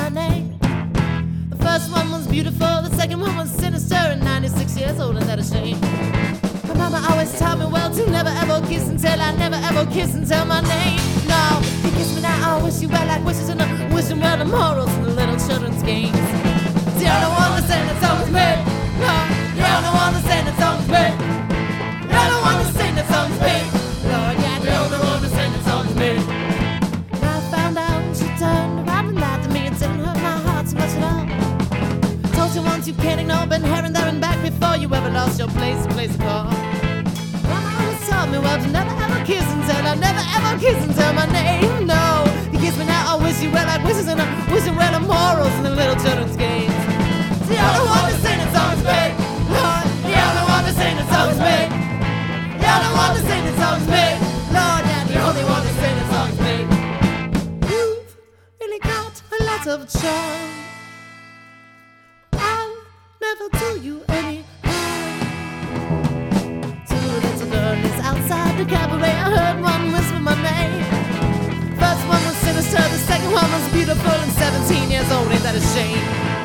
my name. The first one was beautiful, the second one was sinister, and 96 years old, and that a shame. My mama always taught me well to never ever kiss and tell. I never ever kiss and tell my name. No, you kiss me now, I wish you well, like wishes and wishing well the morals in the little children's games. The only one that's saying it's always me. No, the only one that's saying it's always me. The only one that's saying it's always me. Lord, yeah, the only one that's saying it's always me. And I found out she turned around and laughed at me. It didn't hurt my heart so much at all. Told you once you can't ignore, been here and there and back before you ever lost your place to call. Mama always taught me well to never ever kiss and tell. I never ever kiss and tell my name. No, you kiss me now, I wish you well, like wishes and wishing well the morals in the little children's games. The only one that's saying it's always me. Lord, the only one that's saying it's always me. The only one that's saying it's always me. Lord, yeah, the only one that's saying it's always me. You've really got a lot of charm. I'll never do you any harm. Two little girls outside the cabaret, I heard one whisper my name. First one was sinister, the second one was beautiful, and 17 years old, ain't that a shame?